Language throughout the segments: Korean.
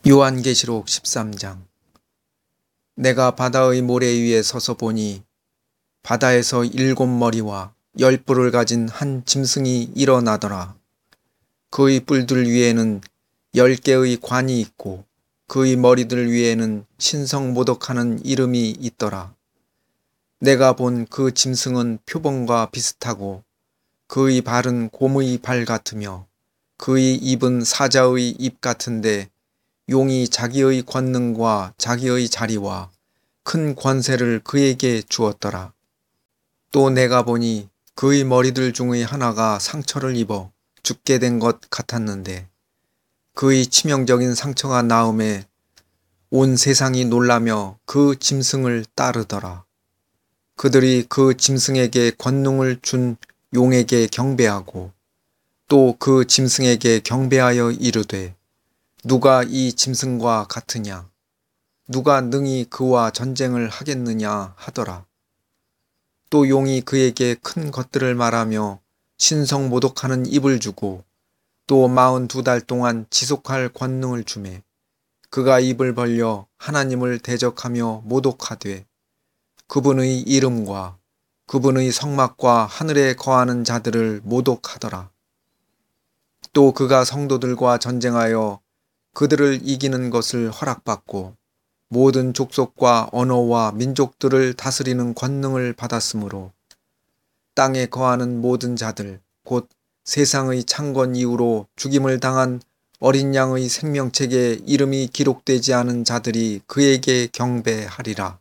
요한계시록 13장. 내가 바다의 모래 위에 서서 보니 바다에서 7머리와 10뿔을 가진 한 짐승이 일어나더라. 그의 뿔들 위에는 10개의 관이 있고 그의 머리들 위에는 신성모독하는 이름이 있더라. 내가 본 그 짐승은 표범과 비슷하고 그의 발은 곰의 발 같으며 그의 입은 사자의 입 같은데 용이 자기의 권능과 자기의 자리와 큰 권세를 그에게 주었더라. 또 내가 보니 그의 머리들 중의 하나가 상처를 입어 죽게 된 것 같았는데 그의 치명적인 상처가 나음에 온 세상이 놀라며 그 짐승을 따르더라. 그들이 그 짐승에게 권능을 준 용에게 경배하고 또 그 짐승에게 경배하여 이르되 누가 이 짐승과 같으냐? 누가 능히 그와 전쟁을 하겠느냐 하더라. 또 용이 그에게 큰 것들을 말하며 신성모독하는 입을 주고 또 42달 동안 지속할 권능을 주매 그가 입을 벌려 하나님을 대적하며 모독하되 그분의 이름과 그분의 성막과 하늘에 거하는 자들을 모독하더라. 또 그가 성도들과 전쟁하여 그들을 이기는 것을 허락받고 모든 족속과 언어와 민족들을 다스리는 권능을 받았으므로 땅에 거하는 모든 자들 곧 세상의 창건 이후로 죽임을 당한 어린 양의 생명책에 이름이 기록되지 않은 자들이 그에게 경배하리라.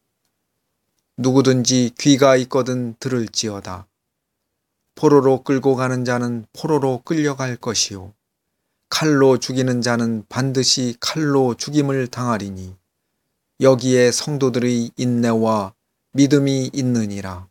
누구든지 귀가 있거든 들을지어다. 포로로 끌고 가는 자는 포로로 끌려갈 것이요 칼로 죽이는 자는 반드시 칼로 죽임을 당하리니 여기에 성도들의 인내와 믿음이 있느니라.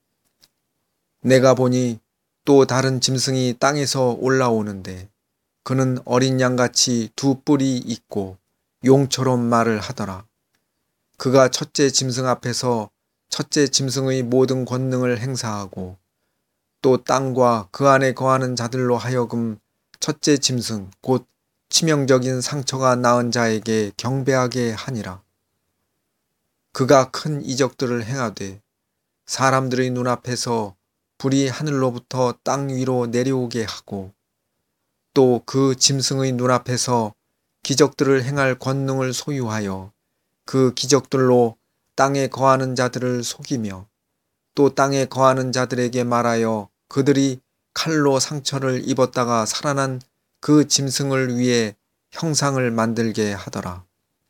내가 보니 또 다른 짐승이 땅에서 올라오는데 그는 어린 양같이 2뿔이 있고 용처럼 말을 하더라. 그가 첫째 짐승 앞에서 첫째 짐승의 모든 권능을 행사하고 또 땅과 그 안에 거하는 자들로 하여금 첫째 짐승 곧 치명적인 상처가 나은 자에게 경배하게 하니라. 그가 큰 이적들을 행하되 사람들의 눈앞에서 불이 하늘로부터 땅 위로 내려오게 하고 또 그 짐승의 눈앞에서 기적들을 행할 권능을 소유하여 그 기적들로 땅에 거하는 자들을 속이며 또 땅에 거하는 자들에게 말하여 그들이 칼로 상처를 입었다가 살아난 그 짐승을 위해 형상을 만들게 하더라.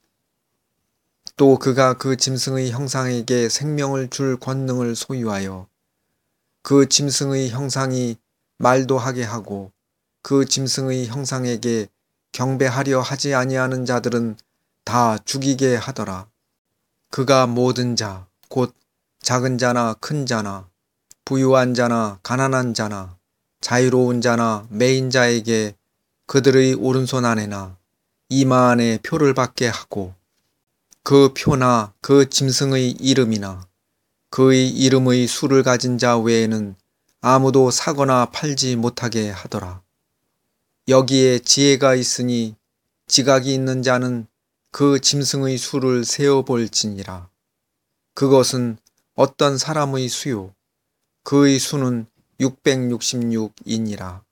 또 그가 그 짐승의 형상에게 생명을 줄 권능을 소유하여 그 짐승의 형상이 말도 하게 하고 그 짐승의 형상에게 경배하려 하지 아니하는 자들은 다 죽이게 하더라. 그가 모든 자, 곧 작은 자나 큰 자나 부유한 자나 가난한 자나 자유로운 자나 매인 자에게 그들의 오른손 안에나 이마 안에 표를 받게 하고 그 표나 그 짐승의 이름이나 그의 이름의 수를 가진 자 외에는 아무도 사거나 팔지 못하게 하더라. 여기에 지혜가 있으니 지각이 있는 자는 그 짐승의 수를 세어볼지니라. 그것은 어떤 사람의 수요 그의 수는 666이니라.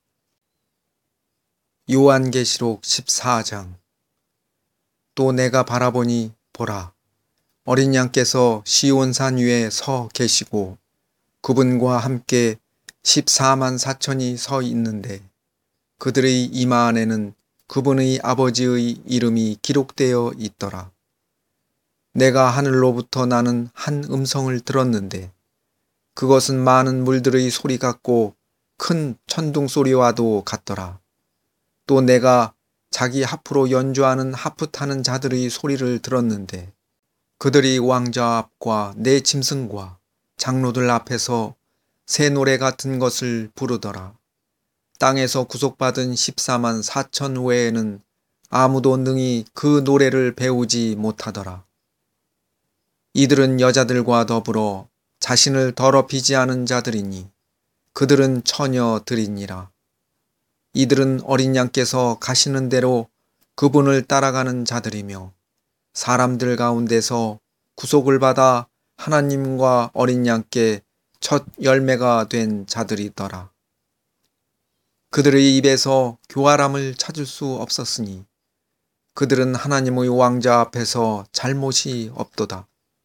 요한계시록 14장. 또 내가 바라보니 보라, 어린 양께서 시온산 위에 서 계시고 그분과 함께 14만 4천이 서 있는데 그들의 이마 안에는 그분의 아버지의 이름이 기록되어 있더라. 내가 하늘로부터 나는 한 음성을 들었는데 그것은 많은 물들의 소리 같고 큰 천둥 소리와도 같더라. 또 내가 자기 하프로 연주하는 하프 타는 자들의 소리를 들었는데 그들이 왕자 앞과 내 짐승과 장로들 앞에서 새 노래 같은 것을 부르더라. 땅에서 구속받은 14만 4천 외에는 아무도 능히 그 노래를 배우지 못하더라. 이들은 여자들과 더불어 자신을 더럽히지 않은 자들이니 그들은 처녀들이니라. 이들은 어린 양께서 가시는 대로 그분을 따라가는 자들이며 사람들 가운데서 구속을 받아 하나님과 어린 양께 첫 열매가 된 자들이더라. 그들의 입에서 교활함을 찾을 수 없었으니 그들은 하나님의 왕자 앞에서 잘못이 없도다.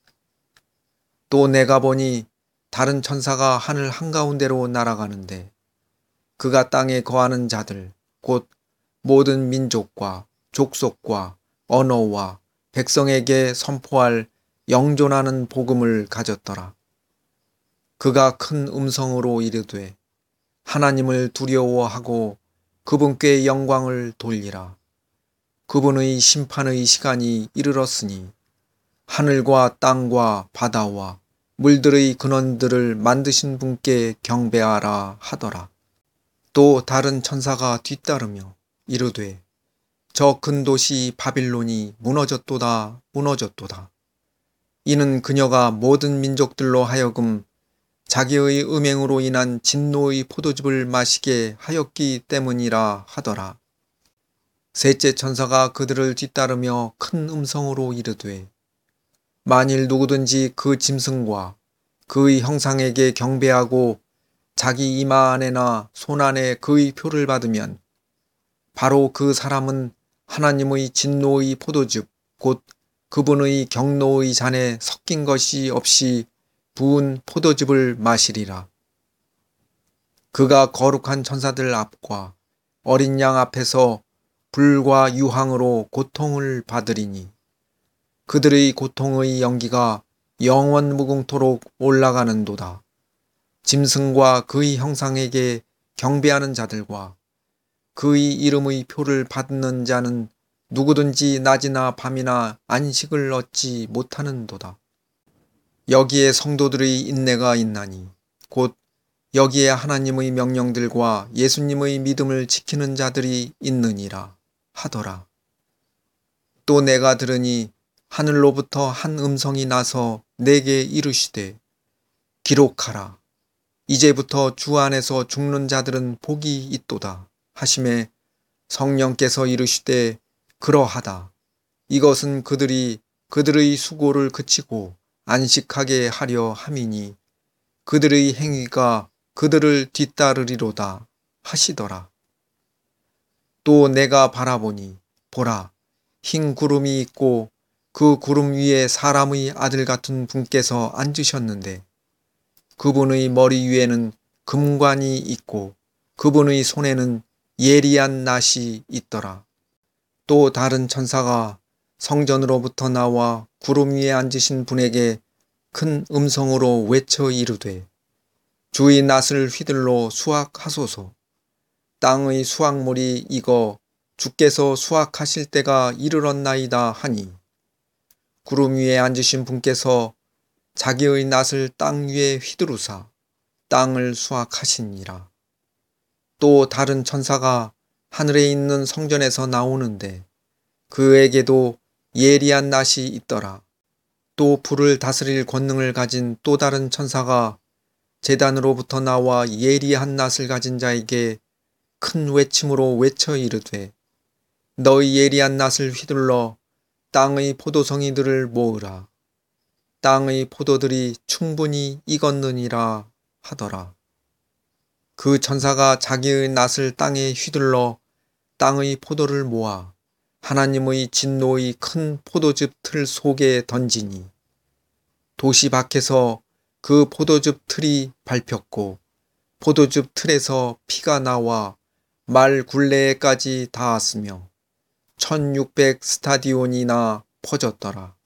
또 내가 보니 다른 천사가 하늘 한가운데로 날아가는데 그가 땅에 거하는 자들 곧 모든 민족과 족속과 언어와 백성에게 선포할 영존하는 복음을 가졌더라. 그가 큰 음성으로 이르되 하나님을 두려워하고 그분께 영광을 돌리라. 그분의 심판의 시간이 이르렀으니 하늘과 땅과 바다와 물들의 근원들을 만드신 분께 경배하라 하더라. 또 다른 천사가 뒤따르며 이르되 저 큰 도시 바빌론이 무너졌도다 무너졌도다. 이는 그녀가 모든 민족들로 하여금 자기의 음행으로 인한 진노의 포도즙을 마시게 하였기 때문이라 하더라. 셋째 천사가 그들을 뒤따르며 큰 음성으로 이르되 만일 누구든지 그 짐승과 그의 형상에게 경배하고 자기 이마 안에나 손 안에 그의 표를 받으면 바로 그 사람은 하나님의 진노의 포도즙 곧 그분의 경노의 잔에 섞인 것이 없이 부은 포도즙을 마시리라. 그가 거룩한 천사들 앞과 어린 양 앞에서 불과 유황으로 고통을 받으리니 그들의 고통의 연기가 영원 무궁토록 올라가는도다. 짐승과 그의 형상에게 경배하는 자들과 그의 이름의 표를 받는 자는 누구든지 낮이나 밤이나 안식을 얻지 못하는도다. 여기에 성도들의 인내가 있나니 곧 여기에 하나님의 명령들과 예수님의 믿음을 지키는 자들이 있느니라 하더라. 또 내가 들으니 하늘로부터 한 음성이 나서 내게 이르시되 기록하라. 이제부터 주 안에서 죽는 자들은 복이 있도다 하시매 성령께서 이르시되 그러하다. 이것은 그들이 그들의 수고를 그치고 안식하게 하려 함이니 그들의 행위가 그들을 뒤따르리로다 하시더라. 또 내가 바라보니 보라 흰 구름이 있고 그 구름 위에 사람의 아들 같은 분께서 앉으셨는데 그분의 머리 위에는 금관이 있고 그분의 손에는 예리한 낫이 있더라. 또 다른 천사가 성전으로부터 나와 구름 위에 앉으신 분에게 큰 음성으로 외쳐 이르되 주의 낫을 휘둘러 수확하소서. 땅의 수확물이 익어 주께서 수확하실 때가 이르렀나이다 하니 구름 위에 앉으신 분께서 자기의 낫을 땅 위에 휘두르사 땅을 수확하시니라. 또 다른 천사가 하늘에 있는 성전에서 나오는데 그에게도 예리한 낫이 있더라. 또 불을 다스릴 권능을 가진 또 다른 천사가 제단으로부터 나와 예리한 낫을 가진 자에게 큰 외침으로 외쳐 이르되 너희 예리한 낫을 휘둘러 땅의 포도송이들을 모으라. 땅의 포도들이 충분히 익었느니라 하더라. 그 천사가 자기의 낫을 땅에 휘둘러 땅의 포도를 모아 하나님의 진노의 큰 포도즙 틀 속에 던지니 도시 밖에서 그 포도즙 틀이 밟혔고 포도즙 틀에서 피가 나와 말 굴레에까지 닿았으며 1600 스타디온이나 퍼졌더라.